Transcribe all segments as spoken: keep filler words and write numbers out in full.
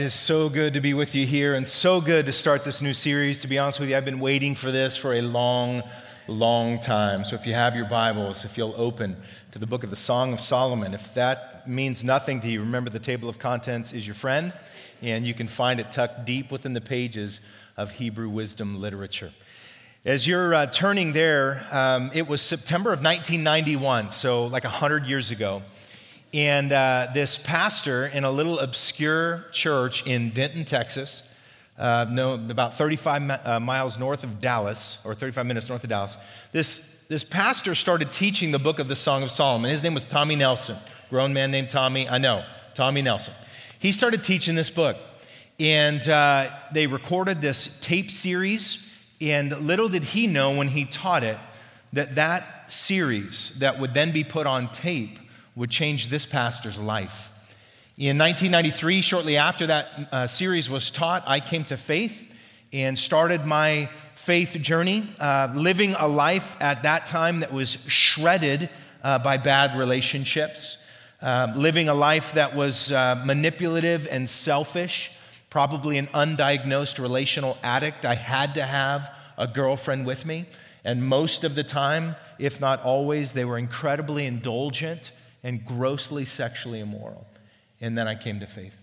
is so good to be with you here and so good to start this new series. To be honest with you, I've been waiting for this for a long, long time. So if you have your Bibles, if you'll open to the book of the Song of Solomon. If that means nothing to you, remember the table of contents is your friend, and you can find it tucked deep within the pages of Hebrew wisdom literature. As you're uh, turning there, um, it was September of nineteen ninety-one, so like one hundred years ago. And uh, this pastor in a little obscure church in Denton, Texas, uh, no, about thirty-five mi- uh, miles north of Dallas, or thirty-five minutes north of Dallas, this, this pastor started teaching the book of the Song of Solomon. His name was Tommy Nelson, grown man named Tommy, I know, Tommy Nelson. He started teaching this book, and uh, they recorded this tape series, and little did he know when he taught it that that series that would then be put on tape would change this pastor's life. In nineteen ninety-three, shortly after that uh, series was taught, I came to faith and started my faith journey, uh, living a life at that time that was shredded uh, by bad relationships, uh, living a life that was uh, manipulative and selfish, probably an undiagnosed relational addict. I had to have a girlfriend with me, and most of the time, if not always, they were incredibly indulgent and grossly sexually immoral. And then I came to faith.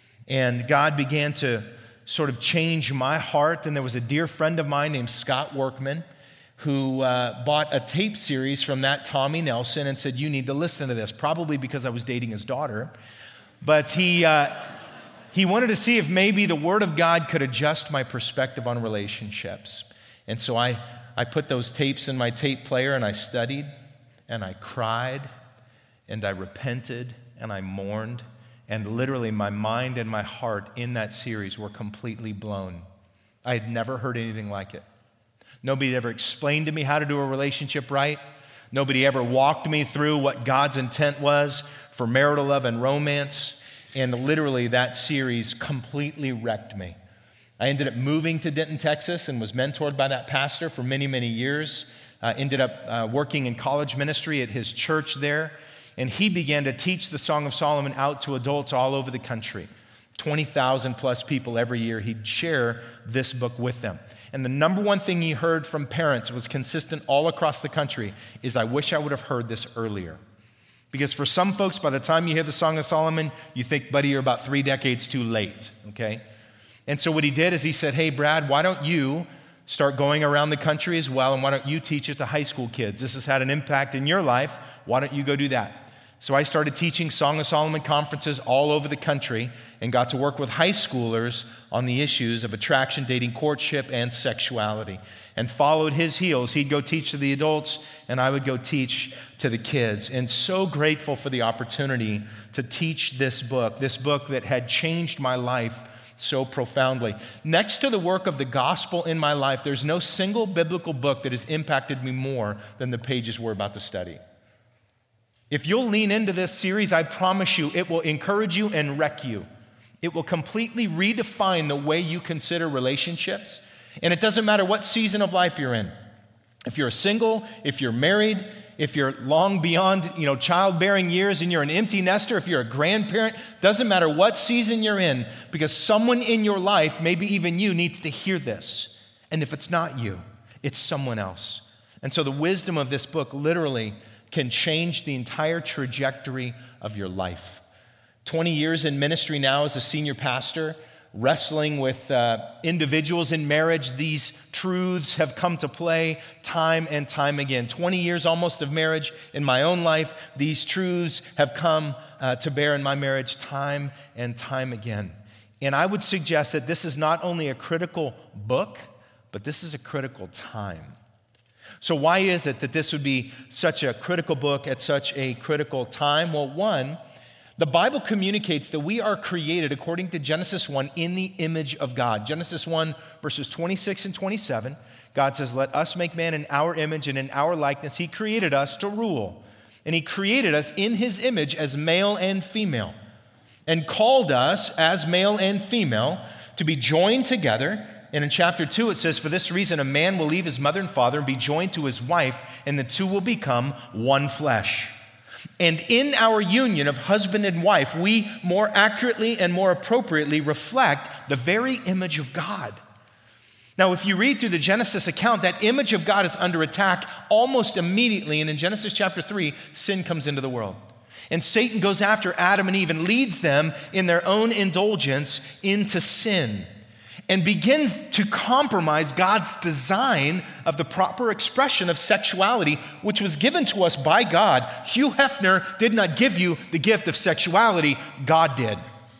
And God began to sort of change my heart. And there was a dear friend of mine named Scott Workman who uh, bought a tape series from that Tommy Nelson and said, you need to listen to this, probably because I was dating his daughter. But he, uh, he wanted to see if maybe the Word of God could adjust my perspective on relationships. And so I, I put those tapes in my tape player and I studied and I cried. And I repented, and I mourned, and literally my mind and my heart in that series were completely blown. I had never heard anything like it. Nobody had ever explained to me how to do a relationship right. Nobody ever walked me through what God's intent was for marital love and romance. And literally that series completely wrecked me. I ended up moving to Denton, Texas, and was mentored by that pastor for many, many years. Uh, ended up uh, working in college ministry at his church there. And he began to teach the Song of Solomon out to adults all over the country. twenty thousand plus people every year. He'd share this book with them. And the number one thing he heard from parents was consistent all across the country is, I wish I would have heard this earlier. Because for some folks, by the time you hear the Song of Solomon, you think, buddy, you're about three decades too late, okay? And so what he did is he said, hey, Brad, why don't you start going around the country as well, and why don't you teach it to high school kids? This has had an impact in your life. Why don't you go do that? So I started teaching Song of Solomon conferences all over the country and got to work with high schoolers on the issues of attraction, dating, courtship, and sexuality. And followed his heels. He'd go teach to the adults, and I would go teach to the kids. And so grateful for the opportunity to teach this book, this book that had changed my life so profoundly. Next to the work of the gospel in my life, there's no single biblical book that has impacted me more than the pages we're about to study. If you'll lean into this series, I promise you, it will encourage you and wreck you. It will completely redefine the way you consider relationships. And it doesn't matter what season of life you're in. If you're single, if you're married, if you're long beyond, you know, childbearing years and you're an empty nester, if you're a grandparent, doesn't matter what season you're in, because someone in your life, maybe even you, needs to hear this. And if it's not you, it's someone else. And so the wisdom of this book literally can change the entire trajectory of your life. twenty years in ministry now as a senior pastor, wrestling with uh, individuals in marriage, these truths have come to play time and time again. twenty years almost of marriage in my own life, these truths have come uh, to bear in my marriage time and time again. And I would suggest that this is not only a critical book, but this is a critical time. So why is it that this would be such a critical book at such a critical time? Well, one, the Bible communicates that we are created, according to Genesis one, in the image of God. Genesis one, verses twenty-six and twenty-seven, God says, let us make man in our image and in our likeness. He created us to rule. And he created us in his image as male and female, and called us as male and female to be joined together. And in chapter two, it says, for this reason, a man will leave his mother and father and be joined to his wife, and the two will become one flesh. And in our union of husband and wife, we more accurately and more appropriately reflect the very image of God. Now, if you read through the Genesis account, that image of God is under attack almost immediately. And in Genesis chapter three, sin comes into the world. And Satan goes after Adam and Eve and leads them in their own indulgence into sin and begins to compromise God's design of the proper expression of sexuality, which was given to us by God. Hugh Hefner did not give you the gift of sexuality, God did,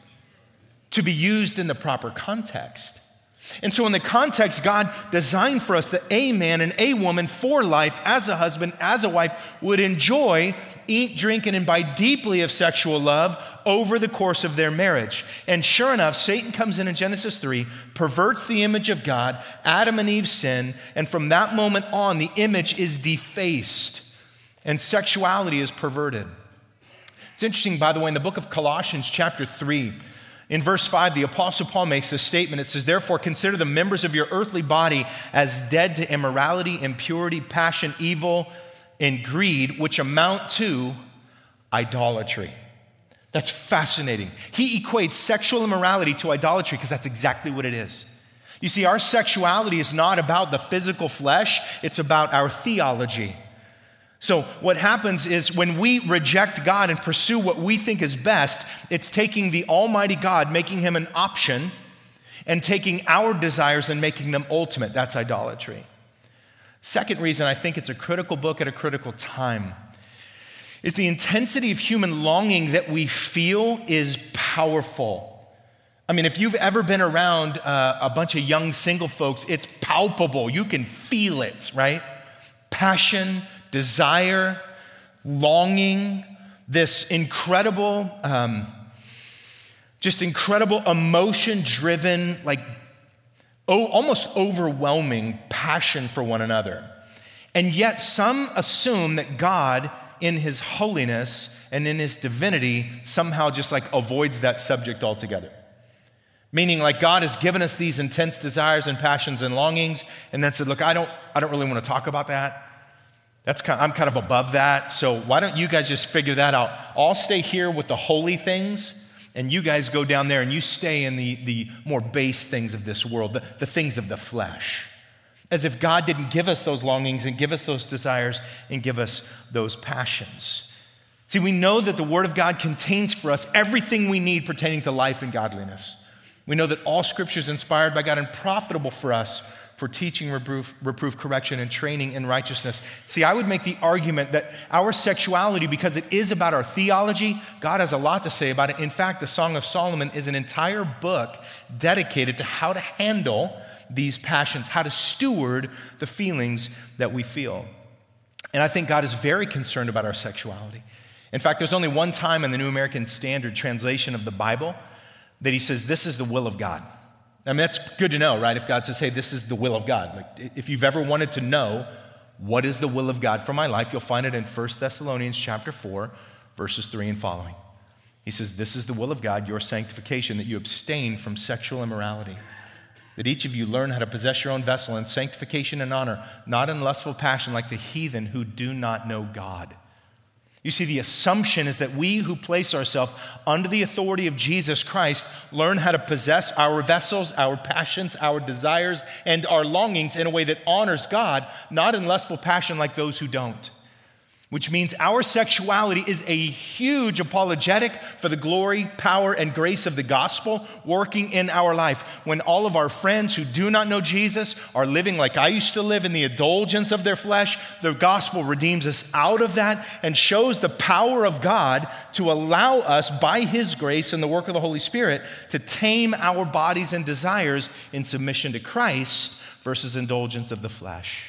to be used in the proper context. And so in the context, God designed for us that a man and a woman for life, as a husband, as a wife, would enjoy, eat, drink, and imbibe deeply of sexual love over the course of their marriage. And sure enough, Satan comes in in Genesis three, perverts the image of God, Adam and Eve sin, and from that moment on, the image is defaced and sexuality is perverted. It's interesting, by the way, in the book of Colossians chapter three, in verse five, the Apostle Paul makes this statement. It says, therefore, consider the members of your earthly body as dead to immorality, impurity, passion, evil, and greed, which amount to idolatry. That's fascinating. He equates sexual immorality to idolatry because that's exactly what it is. You see, our sexuality is not about the physical flesh, it's about our theology. So what happens is when we reject God and pursue what we think is best, it's taking the Almighty God, making him an option, and taking our desires and making them ultimate. That's idolatry. Second reason I think it's a critical book at a critical time is the intensity of human longing that we feel is powerful. I mean, if you've ever been around uh, a bunch of young single folks, it's palpable. You can feel it, right? Passion, desire, longing, this incredible, um, just incredible emotion-driven, like oh, almost overwhelming passion for one another. And yet some assume that God, in his holiness and in his divinity, somehow just like avoids that subject altogether. Meaning like God has given us these intense desires and passions and longings, and then said, look, I don't, I don't really want to talk about that. That's kind of, I'm kind of above that, so why don't you guys just figure that out? I'll stay here with the holy things, and you guys go down there and you stay in the, the more base things of this world, the, the things of the flesh. As if God didn't give us those longings and give us those desires and give us those passions. See, we know that the Word of God contains for us everything we need pertaining to life and godliness. We know that all Scripture is inspired by God and profitable for us for teaching, reproof, reproof, correction, and training in righteousness. See, I would make the argument that our sexuality, because it is about our theology, God has a lot to say about it. In fact, the Song of Solomon is an entire book dedicated to how to handle these passions, how to steward the feelings that we feel. And I think God is very concerned about our sexuality. In fact, there's only one time in the New American Standard translation of the Bible that he says, this is the will of God. I mean, that's good to know, right? If God says, hey, this is the will of God. Like, if you've ever wanted to know what is the will of God for my life, you'll find it in First Thessalonians chapter four, verses three and following. He says, this is the will of God, your sanctification, that you abstain from sexual immorality, that each of you learn how to possess your own vessel in sanctification and honor, not in lustful passion like the heathen who do not know God. You see, the assumption is that we who place ourselves under the authority of Jesus Christ learn how to possess our vessels, our passions, our desires, and our longings in a way that honors God, not in lustful passion like those who don't. Which means our sexuality is a huge apologetic for the glory, power, and grace of the gospel working in our life. When all of our friends who do not know Jesus are living like I used to live in the indulgence of their flesh, the gospel redeems us out of that and shows the power of God to allow us by his grace and the work of the Holy Spirit to tame our bodies and desires in submission to Christ versus indulgence of the flesh.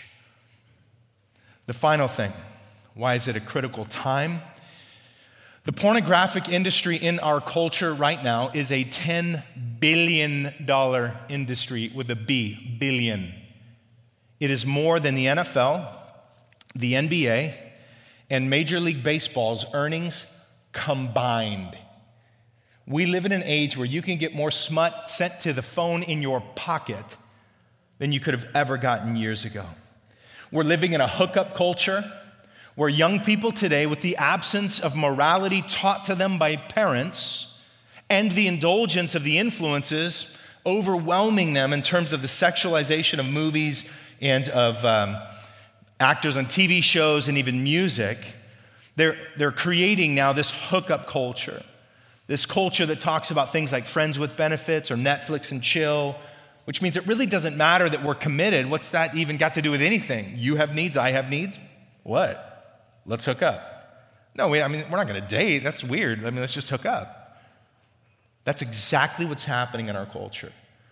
The final thing. Why is it a critical time? The pornographic industry in our culture right now is a ten billion dollars industry with a B, billion. It is more than the N F L, the N B A, and Major League Baseball's earnings combined. We live in an age where you can get more smut sent to the phone in your pocket than you could have ever gotten years ago. We're living in a hookup culture where young people today, with the absence of morality taught to them by parents and the indulgence of the influences overwhelming them in terms of the sexualization of movies and of um, actors on T V shows and even music, they're, they're creating now this hookup culture, this culture that talks about things like friends with benefits or Netflix and chill, which means it really doesn't matter that we're committed. What's that even got to do with anything? You have needs, I have needs. What? Let's hook up. No, we, I mean, we're not going to date. That's weird. I mean, let's just hook up. That's exactly what's happening in our culture.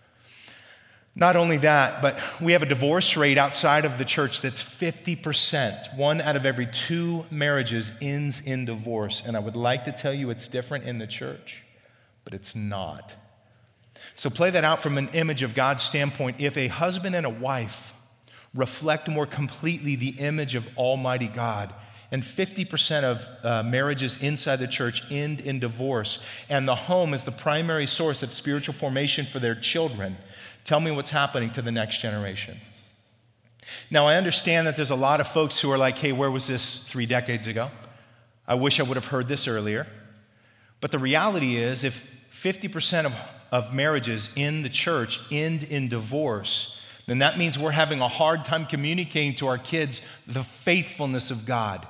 Not only that, but we have a divorce rate outside of the church that's fifty percent. One out of every two marriages ends in divorce. And I would like to tell you it's different in the church, but it's not. So play that out from an image of God's standpoint. If a husband and a wife reflect more completely the image of Almighty God, and fifty percent of uh, marriages inside the church end in divorce, and the home is the primary source of spiritual formation for their children, tell me what's happening to the next generation. Now, I understand that there's a lot of folks who are like, hey, where was this three decades ago? I wish I would have heard this earlier. But the reality is, if fifty percent of, of marriages in the church end in divorce, then that means we're having a hard time communicating to our kids the faithfulness of God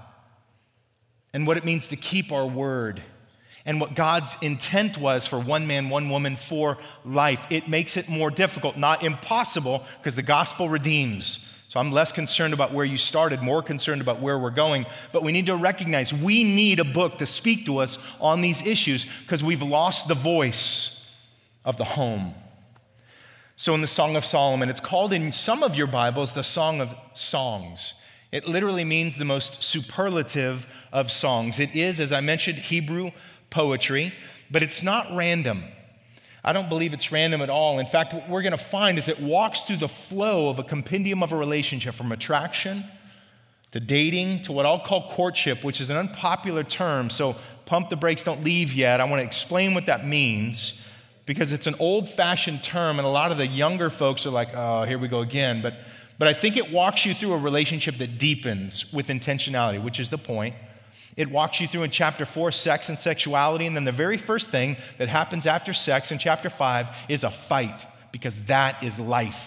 and what it means to keep our word and what God's intent was for one man, one woman for life. It makes it more difficult, not impossible, because the gospel redeems. So I'm less concerned about where you started, more concerned about where we're going. But we need to recognize we need a book to speak to us on these issues because we've lost the voice of the home. So in the Song of Solomon, it's called in some of your Bibles the Song of Songs. It literally means the most superlative of songs. It is, as I mentioned, Hebrew poetry, but it's not random. I don't believe it's random at all. In fact, what we're going to find is it walks through the flow of a compendium of a relationship, from attraction to dating to what I'll call courtship, which is an unpopular term. So pump the brakes, don't leave yet. I want to explain what that means because it's an old-fashioned term, and a lot of the younger folks are like, oh, here we go again. But, but I think it walks you through a relationship that deepens with intentionality, which is the point. It walks you through in chapter four, sex and sexuality, and then the very first thing that happens after sex in chapter five is a fight, because that is life.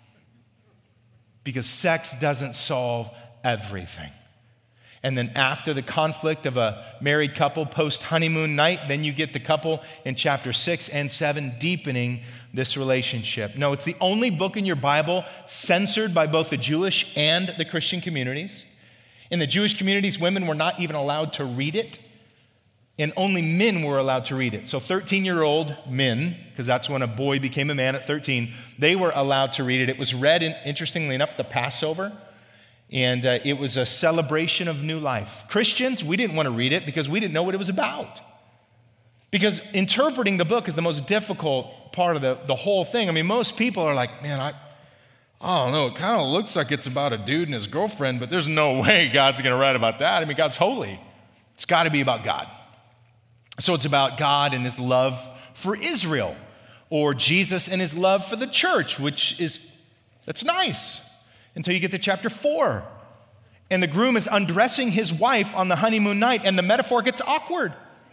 Because sex doesn't solve everything. And then after the conflict of a married couple post-honeymoon night, then you get the couple in chapter six and seven deepening this relationship. No, it's the only book in your Bible censored by both the Jewish and the Christian communities. In the Jewish communities, women were not even allowed to read it, and only men were allowed to read it. So thirteen-year-old men, because that's when a boy became a man at thirteen, they were allowed to read it. It was read, in, interestingly enough, the Passover, and uh, it was a celebration of new life. Christians, we didn't want to read it because we didn't know what it was about. Because interpreting the book is the most difficult part of the, the whole thing. I mean, most people are like, man, I... I don't know, it kind of looks like it's about a dude and his girlfriend, but there's no way God's going to write about that. I mean, God's holy. It's got to be about God. So it's about God and his love for Israel, or Jesus and his love for the church, which is, that's nice, until you get to chapter four. And the groom is undressing his wife on the honeymoon night, and the metaphor gets awkward.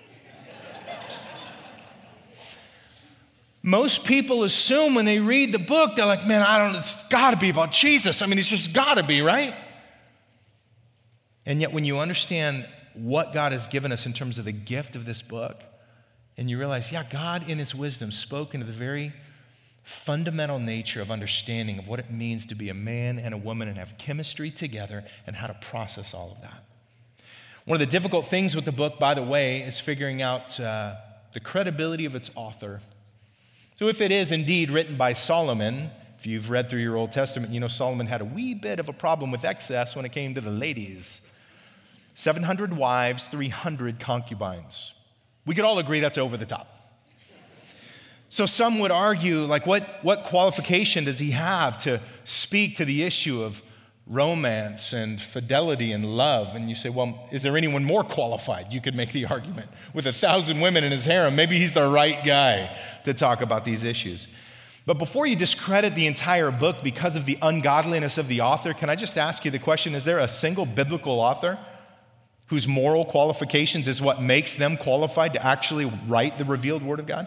Most people assume when they read the book, they're like, man, I don't, it's got to be about Jesus. I mean, it's just got to be, right? And yet when you understand what God has given us in terms of the gift of this book, and you realize, yeah, God in his wisdom spoke into the very fundamental nature of understanding of what it means to be a man and a woman and have chemistry together and how to process all of that. One of the difficult things with the book, by the way, is figuring out uh, the credibility of its author. So if it is indeed written by Solomon, if you've read through your Old Testament, you know Solomon had a wee bit of a problem with excess when it came to the ladies. seven hundred wives, three hundred concubines. We could all agree that's over the top. So some would argue, like, what, what qualification does he have to speak to the issue of romance and fidelity and love? And you say, well, is there anyone more qualified? You could make the argument. With a thousand women in his harem, maybe he's the right guy to talk about these issues. But before you discredit the entire book because of the ungodliness of the author, can I just ask you the question, is there a single biblical author whose moral qualifications is what makes them qualified to actually write the revealed Word of God?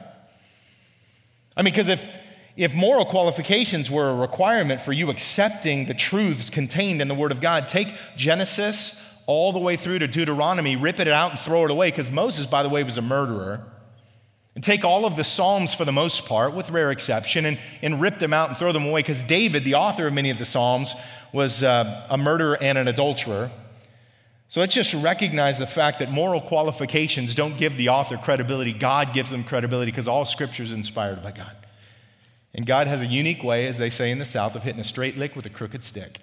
I mean, because if, if moral qualifications were a requirement for you accepting the truths contained in the Word of God, take Genesis all the way through to Deuteronomy, rip it out and throw it away, because Moses, by the way, was a murderer. And take all of the Psalms for the most part, with rare exception, and, and rip them out and throw them away, because David, the author of many of the Psalms, was uh, a murderer and an adulterer. So let's just recognize the fact that moral qualifications don't give the author credibility. God gives them credibility because all Scripture is inspired by God. And God has a unique way, as they say in the South, of hitting a straight lick with a crooked stick.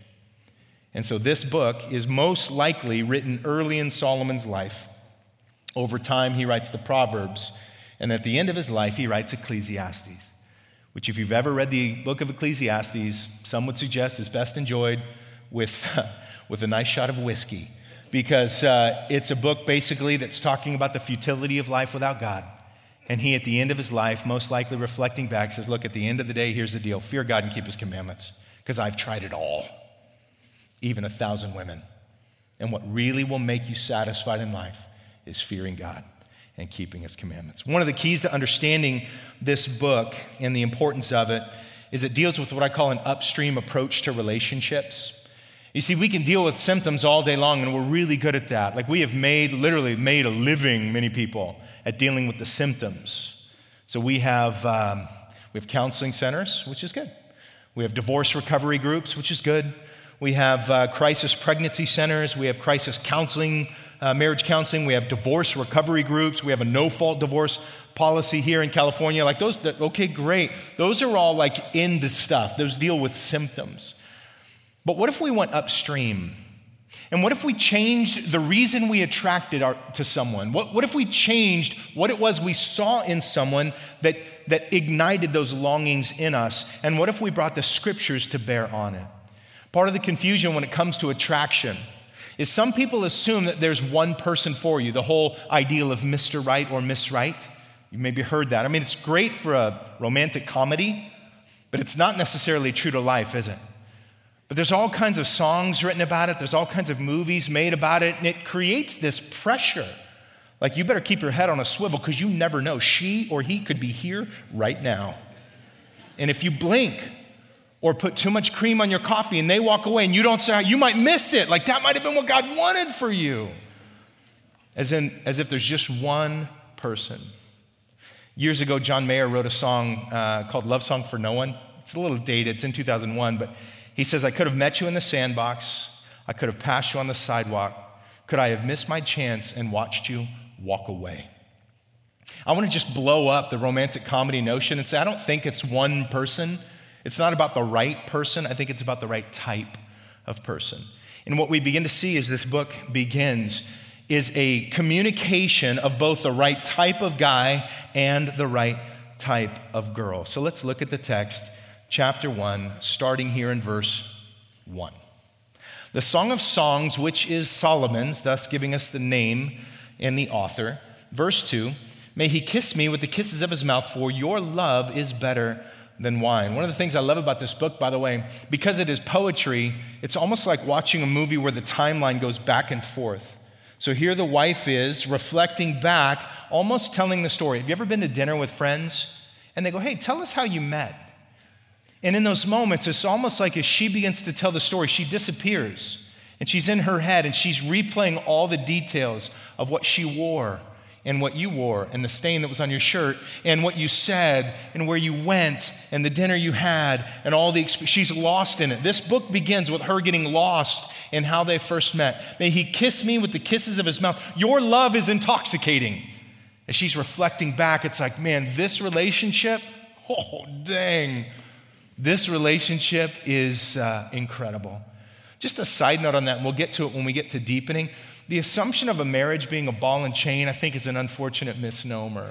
And so this book is most likely written early in Solomon's life. Over time, he writes the Proverbs. And at the end of his life, he writes Ecclesiastes, which if you've ever read the book of Ecclesiastes, some would suggest is best enjoyed with, with a nice shot of whiskey. Because uh, it's a book basically that's talking about the futility of life without God. And he, at the end of his life, most likely reflecting back, says, look, at the end of the day, here's the deal. Fear God and keep his commandments, because I've tried it all, even a thousand women. And what really will make you satisfied in life is fearing God and keeping his commandments. One of the keys to understanding this book and the importance of it is it deals with what I call an upstream approach to relationships. You see, we can deal with symptoms all day long, and we're really good at that. Like we have made, literally made a living, many people, at dealing with the symptoms. So we have, um, we have counseling centers, which is good. We have divorce recovery groups, which is good. We have uh, crisis pregnancy centers. We have crisis counseling, uh, marriage counseling. We have divorce recovery groups. We have a no-fault divorce policy here in California. Like those, okay, great. Those are all like into stuff. Those deal with symptoms. But what if we went upstream? And what if we changed the reason we attracted our, to someone? What, what if we changed what it was we saw in someone that, that ignited those longings in us? And what if we brought the Scriptures to bear on it? Part of the confusion when it comes to attraction is some people assume that there's one person for you, the whole ideal of Mister Right or Miss Right. You maybe heard that. I mean, it's great for a romantic comedy, but it's not necessarily true to life, is it? But there's all kinds of songs written about it. There's all kinds of movies made about it. And it creates this pressure. Like you better keep your head on a swivel because you never know. She or he could be here right now. And if you blink or put too much cream on your coffee and they walk away and you don't say, you might miss it. Like that might have been what God wanted for you. As in, as if there's just one person. Years ago, John Mayer wrote a song uh, called Love Song for No One. It's a little dated. It's in two thousand one, but he says, I could have met you in the sandbox. I could have passed you on the sidewalk. Could I have missed my chance and watched you walk away? I want to just blow up the romantic comedy notion and say, I don't think it's one person. It's not about the right person. I think it's about the right type of person. And what we begin to see as this book begins is a communication of both the right type of guy and the right type of girl. So let's look at the text. Chapter one, starting here in verse one. The Song of Songs, which is Solomon's, thus giving us the name and the author. Verse two, may he kiss me with the kisses of his mouth, for your love is better than wine. One of the things I love about this book, by the way, because it is poetry, it's almost like watching a movie where the timeline goes back and forth. So here the wife is reflecting back, almost telling the story. Have you ever been to dinner with friends? And they go, hey, tell us how you met. And in those moments, it's almost like as she begins to tell the story, she disappears. And she's in her head, and she's replaying all the details of what she wore and what you wore and the stain that was on your shirt and what you said and where you went and the dinner you had and all the exp- she's lost in it. This book begins with her getting lost in how they first met. May he kiss me with the kisses of his mouth. Your love is intoxicating. As she's reflecting back, it's like, man, this relationship, oh, dang. This relationship is uh, incredible. Just a side note on that, and we'll get to it when we get to deepening. The assumption of a marriage being a ball and chain, I think, is an unfortunate misnomer.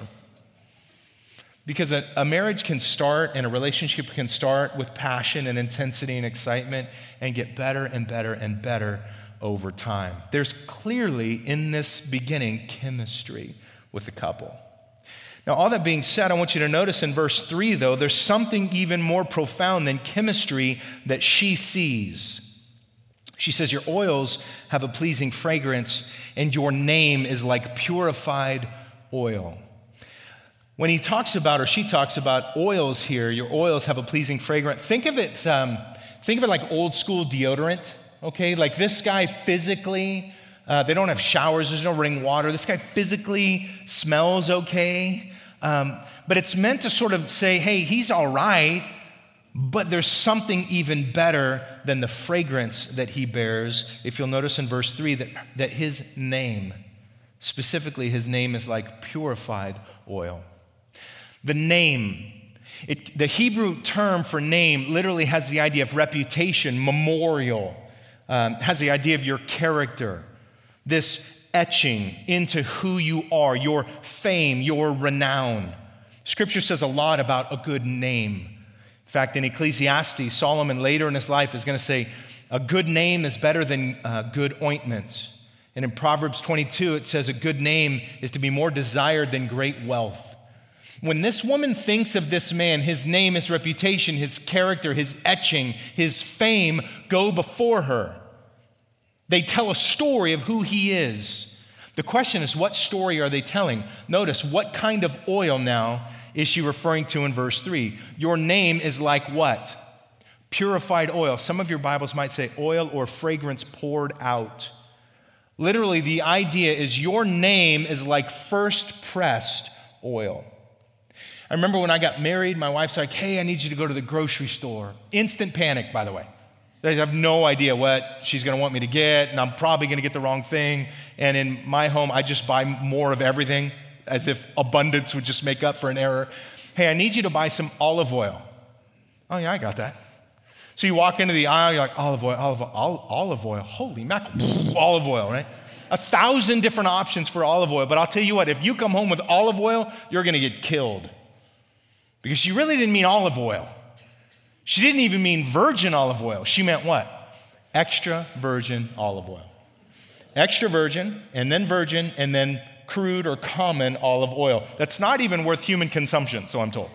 Because a, a marriage can start and a relationship can start with passion and intensity and excitement and get better and better and better over time. There's clearly in this beginning chemistry with the couple. Now, all that being said, I want you to notice in verse three, though, there's something even more profound than chemistry that she sees. She says, your oils have a pleasing fragrance, and your name is like purified oil. When he talks about, or she talks about oils here, your oils have a pleasing fragrance. Think of it, um, think of it like old school deodorant, okay? Like this guy physically, uh, they don't have showers, there's no running water. This guy physically smells okay. Um, but it's meant to sort of say, hey, he's all right, but there's something even better than the fragrance that he bears. If you'll notice in verse three that, that his name, specifically his name is like purified oil. The name, it, the Hebrew term for name literally has the idea of reputation, memorial, um, has the idea of your character, this etching into who you are, your fame, your renown. Scripture says a lot about a good name. In fact, in Ecclesiastes, Solomon later in his life is going to say, a good name is better than uh, good ointment. And in Proverbs twenty-two, it says a good name is to be more desired than great wealth. When this woman thinks of this man, his name, his reputation, his character, his etching, his fame go before her. They tell a story of who he is. The question is, what story are they telling? Notice, what kind of oil now is she referring to in verse three? Your name is like what? Purified oil. Some of your Bibles might say oil or fragrance poured out. Literally, the idea is your name is like first pressed oil. I remember when I got married, my wife's like, hey, I need you to go to the grocery store. Instant panic, by the way. I have no idea what she's going to want me to get, and I'm probably going to get the wrong thing. And in my home, I just buy more of everything, as if abundance would just make up for an error. Hey, I need you to buy some olive oil. Oh, yeah, I got that. So you walk into the aisle, you're like, olive oil, olive oil, olive oil. Holy mackerel, olive oil, right? A thousand different options for olive oil. But I'll tell you what, if you come home with olive oil, you're going to get killed. Because she really didn't mean olive oil. She didn't even mean virgin olive oil. She meant what? Extra virgin olive oil. Extra virgin, and then virgin, and then crude or common olive oil. That's not even worth human consumption, so I'm told.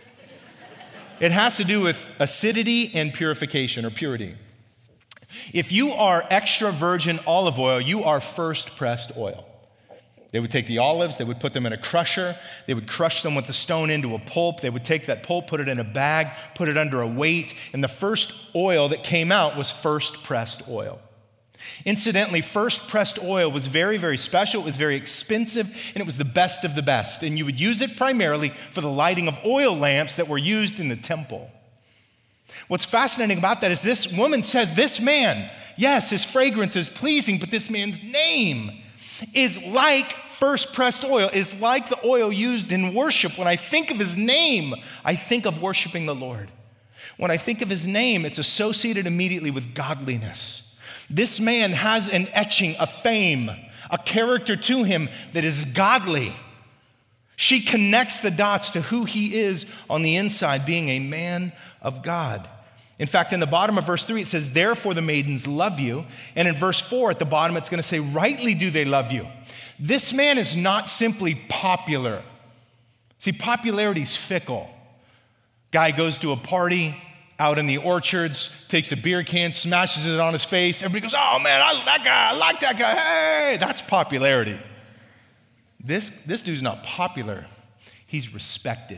It has to do with acidity and purification or purity. If you are extra virgin olive oil, you are first pressed oil. They would take the olives, they would put them in a crusher, they would crush them with the stone into a pulp, they would take that pulp, put it in a bag, put it under a weight, and the first oil that came out was first pressed oil. Incidentally, first pressed oil was very, very special, it was very expensive, and it was the best of the best. And you would use it primarily for the lighting of oil lamps that were used in the temple. What's fascinating about that is this woman says, this man, yes, his fragrance is pleasing, but this man's name is like first pressed oil, is like the oil used in worship. When I think of his name, I think of worshiping the Lord. When I think of his name, it's associated immediately with godliness. This man has an etching, a fame, a character to him that is godly. She connects the dots to who he is on the inside, being a man of God. In fact, in the bottom of verse three, it says, therefore the maidens love you. And in verse four, at the bottom, it's going to say, rightly do they love you. This man is not simply popular. See, popularity is fickle. Guy goes to a party out in the orchards, takes a beer can, smashes it on his face. Everybody goes, oh man, I, that guy, I like that guy. Hey, that's popularity. This, this dude's not popular. He's respected.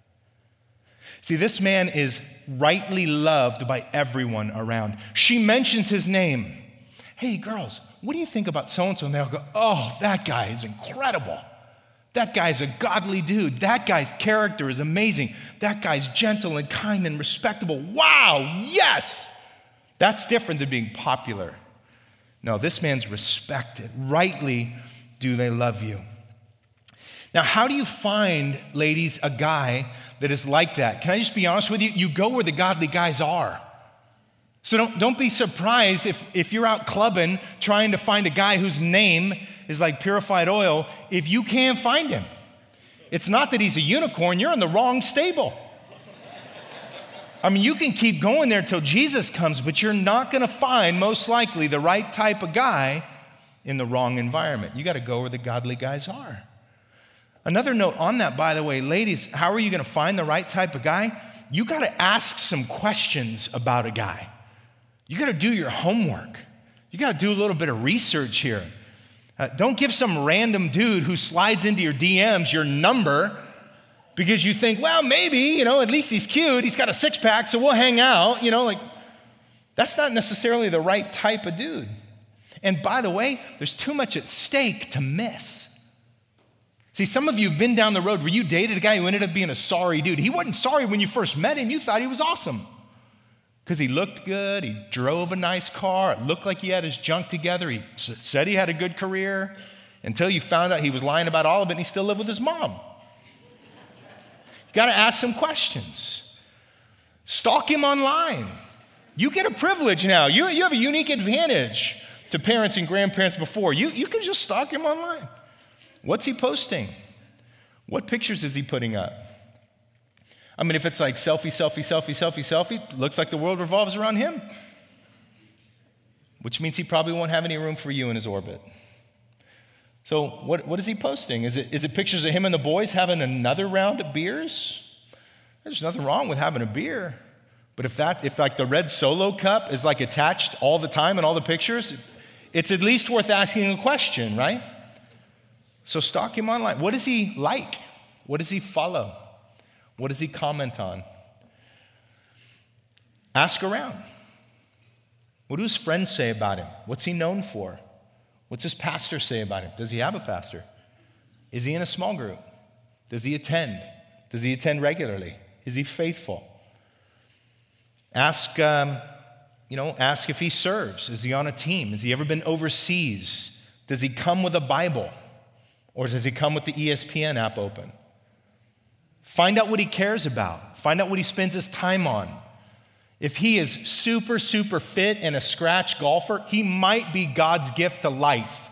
See, this man is rightly loved by everyone around. She mentions his name. Hey, girls, what do you think about so-and-so? And they'll go, oh, that guy is incredible. That guy's a godly dude. That guy's character is amazing. That guy's gentle and kind and respectable. Wow, yes! That's different than being popular. No, this man's respected. Rightly do they love you. Now, how do you find, ladies, a guy that is like that? Can I just be honest with you? You go where the godly guys are. So don't, don't be surprised if, if you're out clubbing trying to find a guy whose name is like purified oil, if you can't find him. It's not that he's a unicorn, you're in the wrong stable. I mean, you can keep going there till Jesus comes, but you're not going to find, most likely, the right type of guy in the wrong environment. You got to go where the godly guys are. Another note on that, by the way, ladies, how are you going to find the right type of guy? You got to ask some questions about a guy. You got to do your homework. You got to do a little bit of research here. Uh, don't give some random dude who slides into your D Ms your number because you think, well, maybe, you know, at least he's cute. He's got a six pack, so we'll hang out. You know, like, that's not necessarily the right type of dude. And by the way, there's too much at stake to miss. See, some of you have been down the road where you dated a guy who ended up being a sorry dude. He wasn't sorry when you first met him. You thought he was awesome because he looked good. He drove a nice car. It looked like he had his junk together. He said he had a good career until you found out he was lying about all of it and he still lived with his mom. You got to ask some questions. Stalk him online. You get a privilege now. You, you have a unique advantage to parents and grandparents before. You, you can just stalk him online. What's he posting? What pictures is he putting up? I mean, if it's like selfie, selfie, selfie, selfie, selfie, looks like the world revolves around him, which means he probably won't have any room for you in his orbit. So what, what is he posting? Is it, is it pictures of him and the boys having another round of beers? There's nothing wrong with having a beer. But if that, if like the red Solo cup is like attached all the time in all the pictures, it's at least worth asking a question, right? So stalk him online. What does he like? What does he follow? What does he comment on? Ask around. What do his friends say about him? What's he known for? What's his pastor say about him? Does he have a pastor? Is he in a small group? Does he attend? Does he attend regularly? Is he faithful? Ask, um, you know, ask if he serves. Is he on a team? Has he ever been overseas? Does he come with a Bible? Or does he come with the E S P N app open? Find out what he cares about. Find out what he spends his time on. If he is super, super fit and a scratch golfer, he might be God's gift to life.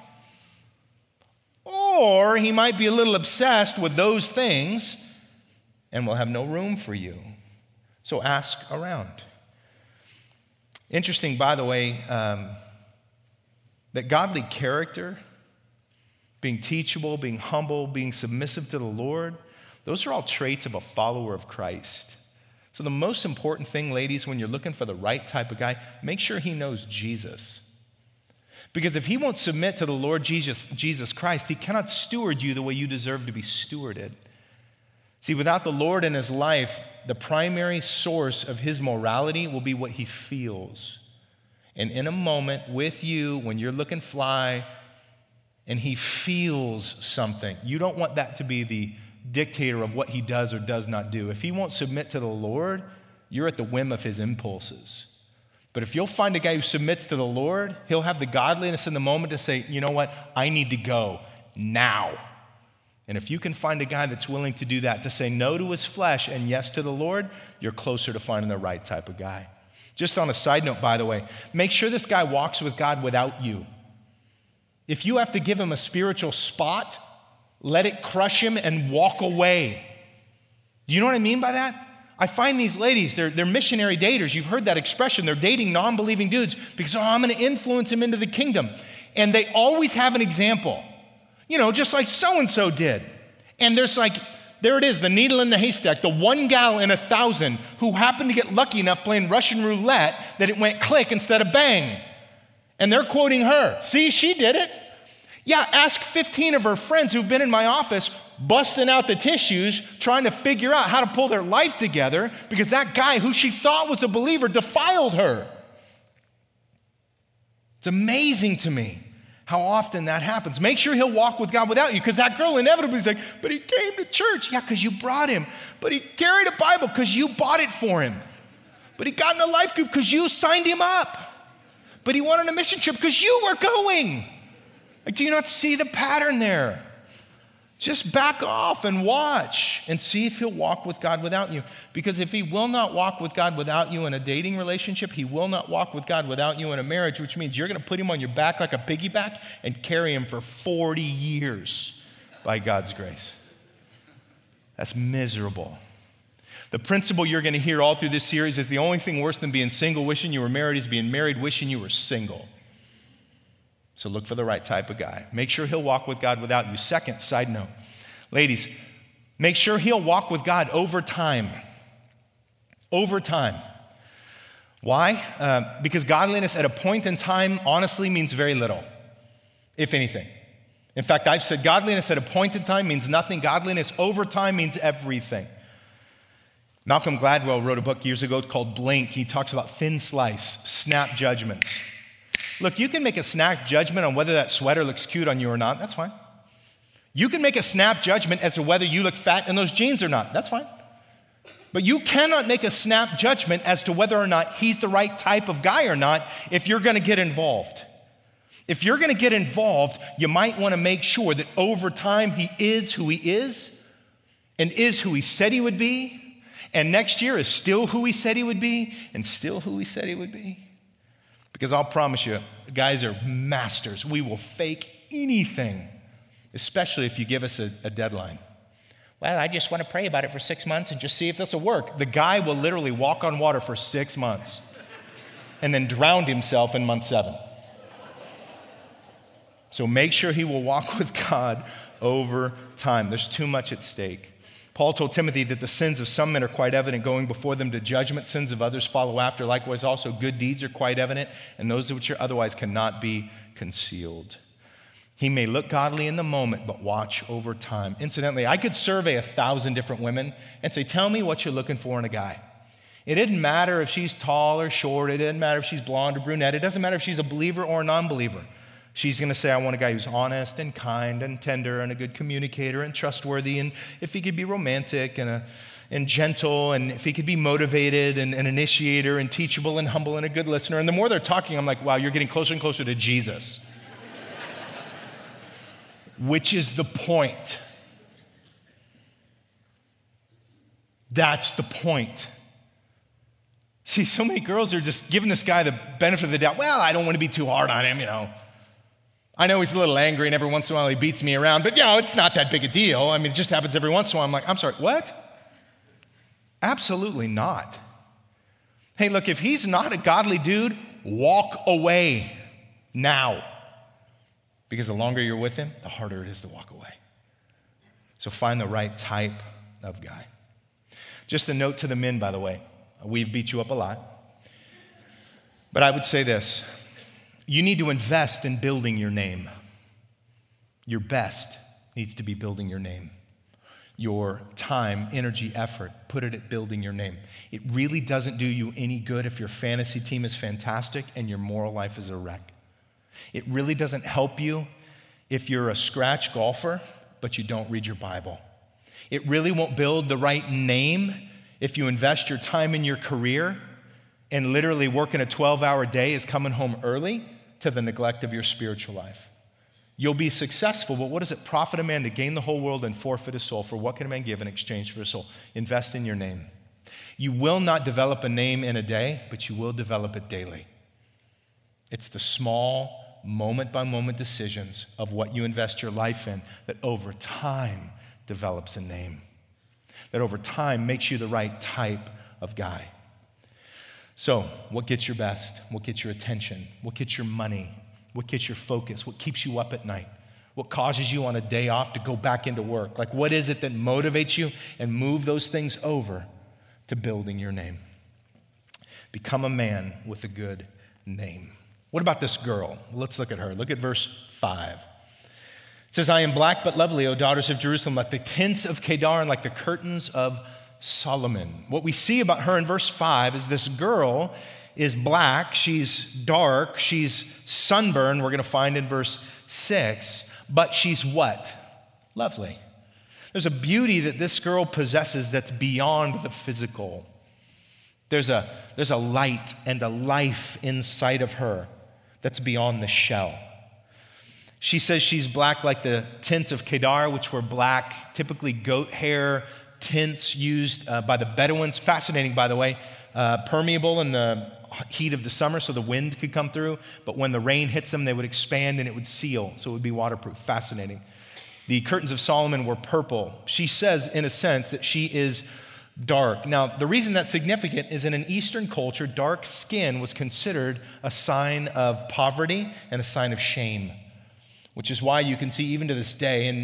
Or he might be a little obsessed with those things and will have no room for you. So ask around. Interesting, by the way, um, that godly character, being teachable, being humble, being submissive to the Lord, those are all traits of a follower of Christ. So the most important thing, ladies, when you're looking for the right type of guy, make sure he knows Jesus. Because if he won't submit to the Lord Jesus, Jesus Christ, he cannot steward you the way you deserve to be stewarded. See, without the Lord in his life, the primary source of his morality will be what he feels. And in a moment with you, when you're looking fly, and he feels something, you don't want that to be the dictator of what he does or does not do. If he won't submit to the Lord, you're at the whim of his impulses. But if you'll find a guy who submits to the Lord, he'll have the godliness in the moment to say, you know what, I need to go now. And if you can find a guy that's willing to do that, to say no to his flesh and yes to the Lord, you're closer to finding the right type of guy. Just on a side note, by the way, make sure this guy walks with God without you. If you have to give him a spiritual spot, let it crush him and walk away. Do you know what I mean by that? I find these ladies, they're, they're missionary daters. You've heard that expression. They're dating non-believing dudes because, oh, I'm going to influence him into the kingdom. And they always have an example, you know, just like so-and-so did. And there's like, there it is, the needle in the haystack, the one gal in a thousand who happened to get lucky enough playing Russian roulette that it went click instead of bang. And they're quoting her. See, she did it. Yeah, ask fifteen of her friends who've been in my office busting out the tissues, trying to figure out how to pull their life together because that guy who she thought was a believer defiled her. It's amazing to me how often that happens. Make sure he'll walk with God without you because that girl inevitably is like, but he came to church. Yeah, because you brought him. But he carried a Bible because you bought it for him. But he got in a life group because you signed him up. But he went on a mission trip because you were going. Like, do you not see the pattern there? Just back off and watch and see if he'll walk with God without you. Because if he will not walk with God without you in a dating relationship, he will not walk with God without you in a marriage, which means you're going to put him on your back like a piggyback and carry him for forty years by God's grace. That's miserable. The principle you're going to hear all through this series is the only thing worse than being single wishing you were married is being married wishing you were single. So look for the right type of guy. Make sure he'll walk with God without you. Second, side note, ladies, make sure he'll walk with God over time. Over time. Why? Uh, because godliness at a point in time honestly means very little, if anything. In fact, I've said godliness at a point in time means nothing. Godliness over time means everything. Malcolm Gladwell wrote a book years ago called Blink. He talks about thin slice, snap judgments. Look, you can make a snap judgment on whether that sweater looks cute on you or not. That's fine. You can make a snap judgment as to whether you look fat in those jeans or not. That's fine. But you cannot make a snap judgment as to whether or not he's the right type of guy or not if you're going to get involved. If you're going to get involved, you might want to make sure that over time he is who he is and is who he said he would be, and next year is still who he said he would be and still who he said he would be. Because I'll promise you, guys are masters. We will fake anything, especially if you give us a, a deadline. Well, I just want to pray about it for six months and just see if this will work. The guy will literally walk on water for six months and then drown himself in month seven. So make sure he will walk with God over time. There's too much at stake. Paul told Timothy that the sins of some men are quite evident, going before them to judgment. Sins of others follow after. Likewise, also good deeds are quite evident, and those which are otherwise cannot be concealed. He may look godly in the moment, but watch over time. Incidentally, I could survey a thousand different women and say, tell me what you're looking for in a guy. It didn't matter if she's tall or short. It didn't matter if she's blonde or brunette. It doesn't matter if she's a believer or a non-believer. She's going to say, I want a guy who's honest and kind and tender and a good communicator and trustworthy, and if he could be romantic and, a, and gentle, and if he could be motivated and an initiator and teachable and humble and a good listener. And the more they're talking, I'm like, wow, you're getting closer and closer to Jesus. Which is the point. That's the point. See, so many girls are just giving this guy the benefit of the doubt. Well, I don't want to be too hard on him, you know. I know he's a little angry and every once in a while he beats me around, but you know, it's not that big a deal. I mean, it just happens every once in a while. I'm like, I'm sorry, what? Absolutely not. Hey, look, if he's not a godly dude, walk away now. Because the longer you're with him, the harder it is to walk away. So find the right type of guy. Just a note to the men, by the way. We've beat you up a lot. But I would say this. You need to invest in building your name. Your best needs to be building your name. Your time, energy, effort, put it at building your name. It really doesn't do you any good if your fantasy team is fantastic and your moral life is a wreck. It really doesn't help you if you're a scratch golfer, but you don't read your Bible. It really won't build the right name if you invest your time in your career and literally working a twelve-hour day is coming home early to the neglect of your spiritual life. You'll be successful, but what does it profit a man to gain the whole world and forfeit his soul? For what can a man give in exchange for his soul? Invest in your name. You will not develop a name in a day, but you will develop it daily. It's the small, moment-by-moment decisions of what you invest your life in that over time develops a name, that over time makes you the right type of guy. So, what gets your best? What gets your attention? What gets your money? What gets your focus? What keeps you up at night? What causes you on a day off to go back into work? Like, what is it that motivates you? And move those things over to building your name. Become a man with a good name. What about this girl? Let's look at her. Look at verse five. It says, I am black but lovely, O daughters of Jerusalem, like the tents of Kedar and like the curtains of Solomon. What we see about her in verse five is this girl is black, she's dark, she's sunburned, we're going to find in verse six, but she's what? Lovely. There's a beauty that this girl possesses that's beyond the physical. There's a, there's a light and a life inside of her that's beyond the shell. She says she's black like the tents of Kedar, which were black, typically goat hair tents used uh, by the Bedouins. Fascinating, by the way. Uh, permeable in the heat of the summer so the wind could come through, but when the rain hits them, they would expand and it would seal, so it would be waterproof. Fascinating. The curtains of Solomon were purple. She says, in a sense, that she is dark. Now, the reason that's significant is in an Eastern culture, dark skin was considered a sign of poverty and a sign of shame, which is why you can see even to this day in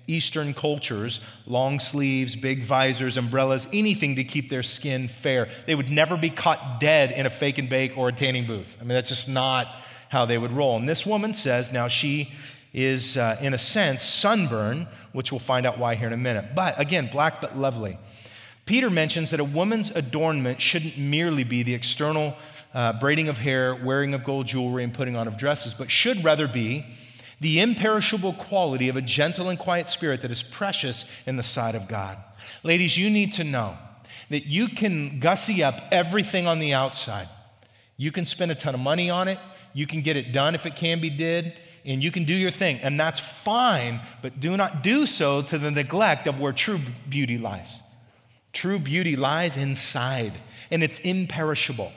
Eastern cultures, long sleeves, big visors, umbrellas, anything to keep their skin fair. They would never be caught dead in a fake and bake or a tanning booth. I mean, that's just not how they would roll. And this woman says now she is, uh, in a sense, sunburn, which we'll find out why here in a minute. But again, black but lovely. Peter mentions that a woman's adornment shouldn't merely be the external uh, braiding of hair, wearing of gold jewelry, and putting on of dresses, but should rather be the imperishable quality of a gentle and quiet spirit that is precious in the sight of God. Ladies, you need to know that you can gussy up everything on the outside. You can spend a ton of money on it. You can get it done if it can be did, and you can do your thing, and that's fine, but do not do so to the neglect of where true beauty lies. True beauty lies inside, and it's imperishable.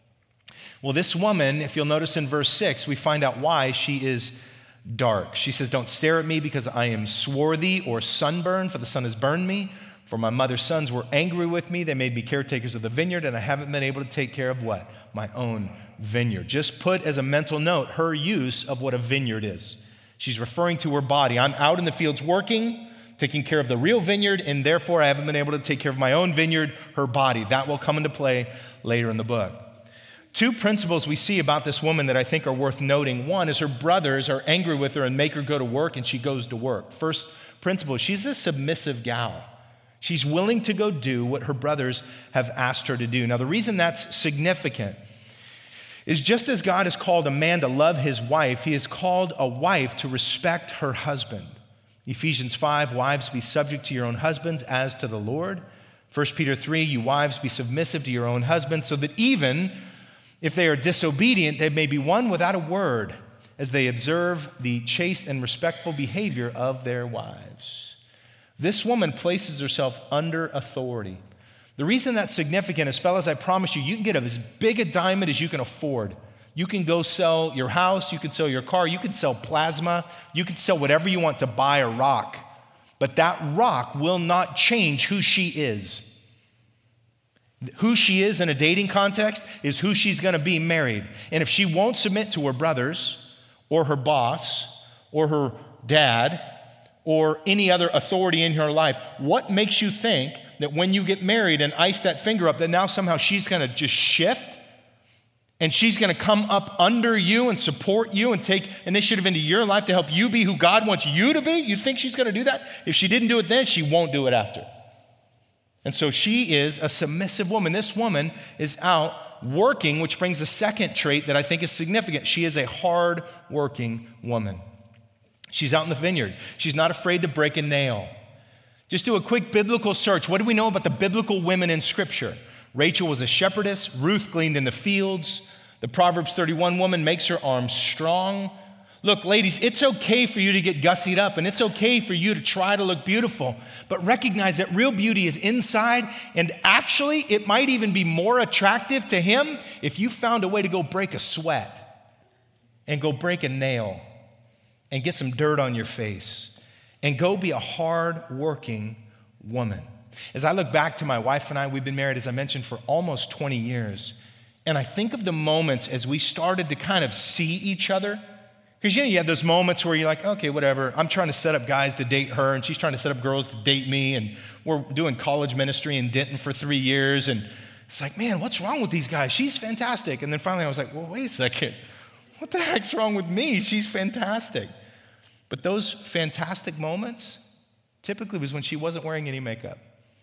Well, this woman, if you'll notice in verse six, we find out why she is dark. She says, "Don't stare at me because I am swarthy or sunburned, for the sun has burned me. For my mother's sons were angry with me. They made me caretakers of the vineyard, and I haven't been able to take care of what? My own vineyard." Just put as a mental note her use of what a vineyard is. She's referring to her body. I'm out in the fields working, taking care of the real vineyard, and therefore I haven't been able to take care of my own vineyard, her body. That will come into play later in the book. Two principles we see about this woman that I think are worth noting. One is her brothers are angry with her and make her go to work, and she goes to work. First principle, she's a submissive gal. She's willing to go do what her brothers have asked her to do. Now, the reason that's significant is just as God has called a man to love his wife, he has called a wife to respect her husband. Ephesians five, wives, be subject to your own husbands as to the Lord. First Peter three, you wives, be submissive to your own husbands, so that even if they are disobedient, they may be won without a word as they observe the chaste and respectful behavior of their wives. This woman places herself under authority. The reason that's significant is, fellas, I promise you, you can get as big a diamond as you can afford. You can go sell your house, you can sell your car, you can sell plasma, you can sell whatever you want to buy a rock. But that rock will not change who she is. Who she is in a dating context is who she's going to be married. And if she won't submit to her brothers or her boss or her dad or any other authority in her life, what makes you think that when you get married and ice that finger up, that now somehow she's going to just shift and she's going to come up under you and support you and take initiative into your life to help you be who God wants you to be? You think she's going to do that? If she didn't do it then, she won't do it after. And so she is a submissive woman. This woman is out working, which brings a second trait that I think is significant. She is a hard-working woman. She's out in the vineyard. She's not afraid to break a nail. Just do a quick biblical search. What do we know about the biblical women in Scripture? Rachel was a shepherdess. Ruth gleaned in the fields. The Proverbs thirty-one woman makes her arms strong. Look, ladies, it's okay for you to get gussied up, and it's okay for you to try to look beautiful, but recognize that real beauty is inside, and actually, it might even be more attractive to him if you found a way to go break a sweat and go break a nail and get some dirt on your face and go be a hard-working woman. As I look back to my wife and I, we've been married, as I mentioned, for almost twenty years, and I think of the moments as we started to kind of see each other. Because, you know, you have those moments where you're like, okay, whatever. I'm trying to set up guys to date her, and she's trying to set up girls to date me, and we're doing college ministry in Denton for three years, and it's like, man, what's wrong with these guys? She's fantastic. And then finally I was like, well, wait a second. What the heck's wrong with me? She's fantastic. But those fantastic moments typically was when she wasn't wearing any makeup.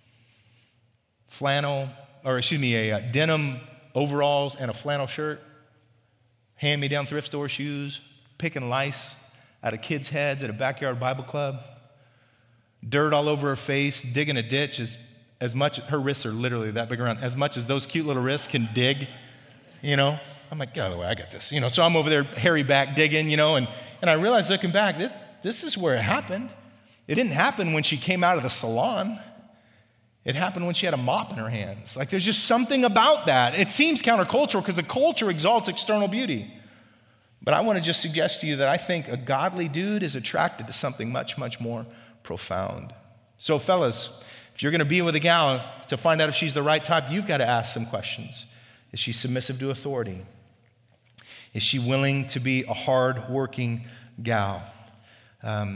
Flannel, or excuse me, a, a denim overalls and a flannel shirt, hand-me-down thrift store shoes, picking lice out of kids' heads at a backyard Bible club, dirt all over her face, digging a ditch as, as much, her wrists are literally that big around, as much as those cute little wrists can dig, you know. I'm like, get out of the way, I got this. You know, so I'm over there hairy back digging, you know, and, and I realized looking back, that this is where it happened. It didn't happen when she came out of the salon. It happened when she had a mop in her hands. Like, there's just something about that. It seems countercultural because the culture exalts external beauty. But I want to just suggest to you that I think a godly dude is attracted to something much, much more profound. So, fellas, if you're going to be with a gal to find out if she's the right type, you've got to ask some questions. Is she submissive to authority? Is she willing to be a hard-working gal? Um,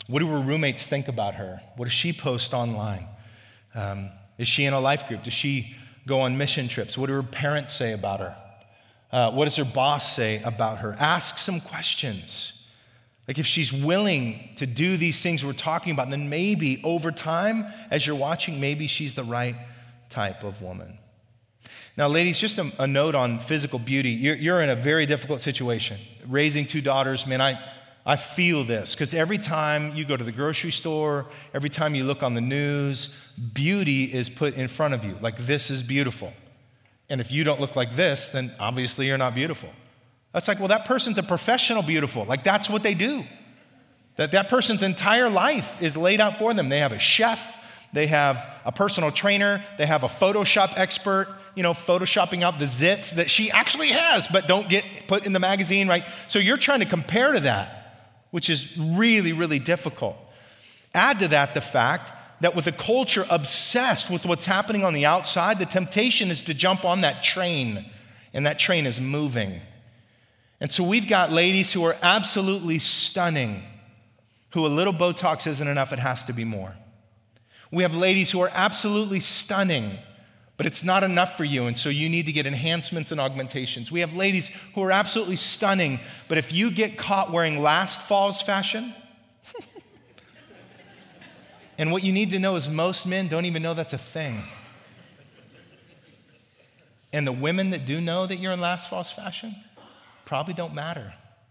What do her roommates think about her? What does she post online? Um, is she in a life group? Does she go on mission trips? What do her parents say about her? Uh, what does her boss say about her? Ask some questions. Like if she's willing to do these things we're talking about, then maybe over time, as you're watching, maybe she's the right type of woman. Now, ladies, just a, a note on physical beauty. You're, you're in a very difficult situation. Raising two daughters, man, I, I feel this. Because every time you go to the grocery store, every time you look on the news, beauty is put in front of you. Like, this is beautiful. And if you don't look like this, then obviously you're not beautiful. That's like, well, that person's a professional beautiful. Like, that's what they do. That that person's entire life is laid out for them. They have a chef. They have a personal trainer. They have a Photoshop expert, you know, photoshopping out the zits that she actually has, but don't get put in the magazine, right? So you're trying to compare to that, which is really, really difficult. Add to that the fact that with a culture obsessed with what's happening on the outside, the temptation is to jump on that train, and that train is moving. And so we've got ladies who are absolutely stunning, who a little Botox isn't enough, it has to be more. We have ladies who are absolutely stunning, but it's not enough for you, and so you need to get enhancements and augmentations. We have ladies who are absolutely stunning, but if you get caught wearing last fall's fashion, and what you need to know is most men don't even know that's a thing. And the women that do know that you're in last fall's fashion probably don't matter.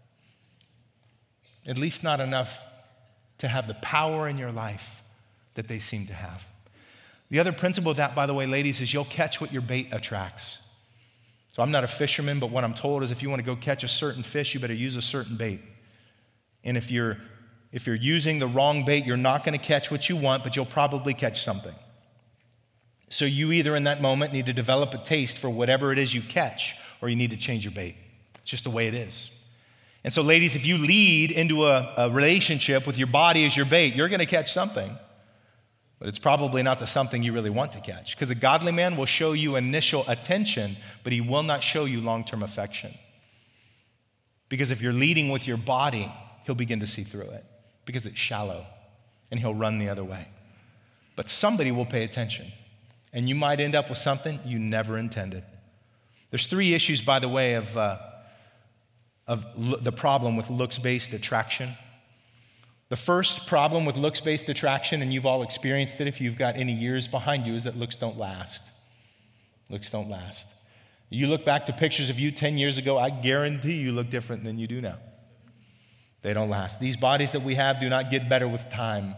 At least not enough to have the power in your life that they seem to have. The other principle of that, by the way, ladies, is you'll catch what your bait attracts. So I'm not a fisherman, but what I'm told is if you want to go catch a certain fish, you better use a certain bait. And if you're if you're using the wrong bait, you're not going to catch what you want, but you'll probably catch something. So you either in that moment need to develop a taste for whatever it is you catch, or you need to change your bait. It's just the way it is. And so ladies, if you lead into a, a relationship with your body as your bait, you're going to catch something. But it's probably not the something you really want to catch. Because a godly man will show you initial attention, but he will not show you long-term affection. Because if you're leading with your body, he'll begin to see through it. Because it's shallow, and he'll run the other way. But somebody will pay attention, and you might end up with something you never intended. There's three issues, by the way, of, uh, of lo- the problem with looks-based attraction. The first problem with looks-based attraction, and you've all experienced it if you've got any years behind you, is that looks don't last. Looks don't last. You look back to pictures of you ten years ago, I guarantee you look different than you do now. They don't last. These bodies that we have do not get better with time.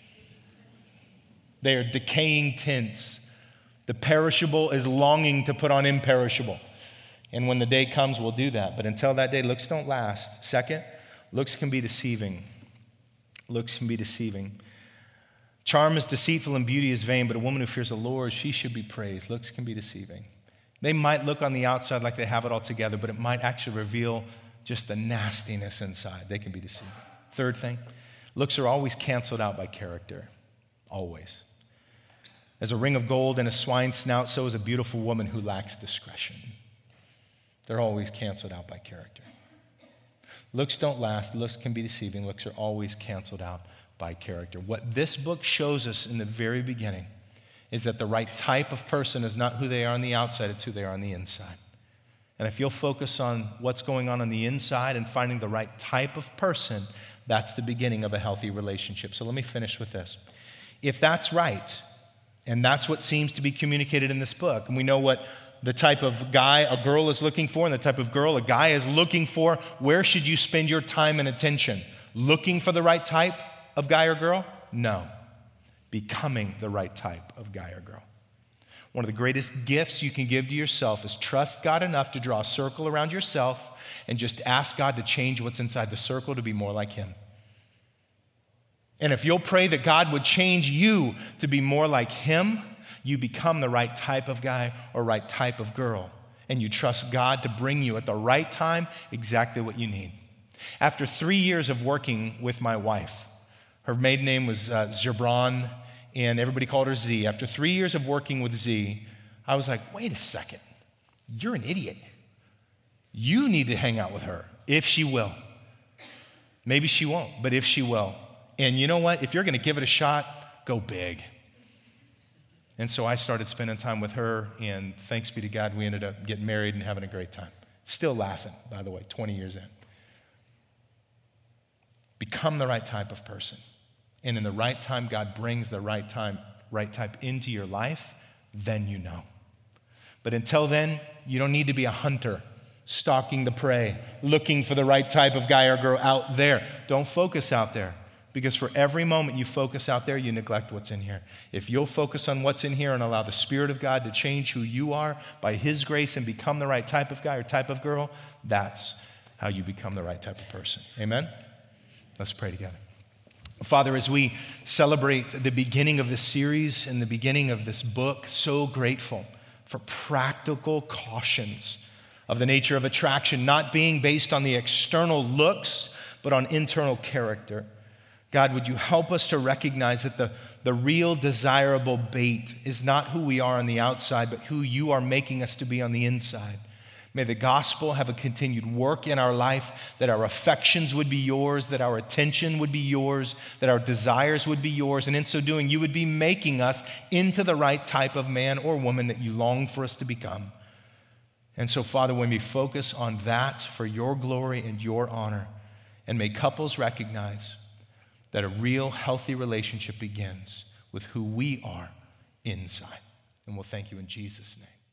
They are decaying tints. The perishable is longing to put on imperishable. And when the day comes, we'll do that. But until that day, looks don't last. Second, looks can be deceiving. Looks can be deceiving. Charm is deceitful and beauty is vain, but a woman who fears the Lord, she should be praised. Looks can be deceiving. They might look on the outside like they have it all together, but it might actually reveal just the nastiness inside. They can be deceiving. Third thing, looks are always canceled out by character. Always. As a ring of gold in a swine's snout, so is a beautiful woman who lacks discretion. They're always canceled out by character. Looks don't last. Looks can be deceiving. Looks are always canceled out by character. What this book shows us in the very beginning is that the right type of person is not who they are on the outside, it's who they are on the inside. And if you'll focus on what's going on on the inside and finding the right type of person, that's the beginning of a healthy relationship. So let me finish with this. If that's right, and that's what seems to be communicated in this book, and we know what the type of guy a girl is looking for and the type of girl a guy is looking for, where should you spend your time and attention? Looking for the right type of guy or girl? No. Becoming the right type of guy or girl. One of the greatest gifts you can give to yourself is trust God enough to draw a circle around yourself and just ask God to change what's inside the circle to be more like Him. And if you'll pray that God would change you to be more like Him, you become the right type of guy or right type of girl. And you trust God to bring you at the right time exactly what you need. After three years of working with my wife, her maiden name was uh, Zebron, and everybody called her Z. After three years of working with Z, I was like, wait a second, you're an idiot. You need to hang out with her, if she will. Maybe she won't, but if she will, And you know what? If you're going to give it a shot, go big. And so I started spending time with her, and thanks be to God, we ended up getting married and having a great time. Still laughing, by the way, twenty years in. Become the right type of person. And in the right time, God brings the right time, right type into your life, then you know. But until then, you don't need to be a hunter, stalking the prey, looking for the right type of guy or girl out there. Don't focus out there. Because for every moment you focus out there, you neglect what's in here. If you'll focus on what's in here and allow the Spirit of God to change who you are by His grace and become the right type of guy or type of girl, that's how you become the right type of person. Amen? Let's pray together. Father, as we celebrate the beginning of this series and the beginning of this book, so grateful for practical cautions of the nature of attraction, not being based on the external looks, but on internal character. God, would you help us to recognize that the, the real desirable bait is not who we are on the outside, but who you are making us to be on the inside. May the gospel have a continued work in our life, that our affections would be yours, that our attention would be yours, that our desires would be yours, and in so doing, you would be making us into the right type of man or woman that you long for us to become. And so, Father, when we focus on that for your glory and your honor, and may couples recognize that a real healthy relationship begins with who we are inside. And we'll thank you in Jesus' name.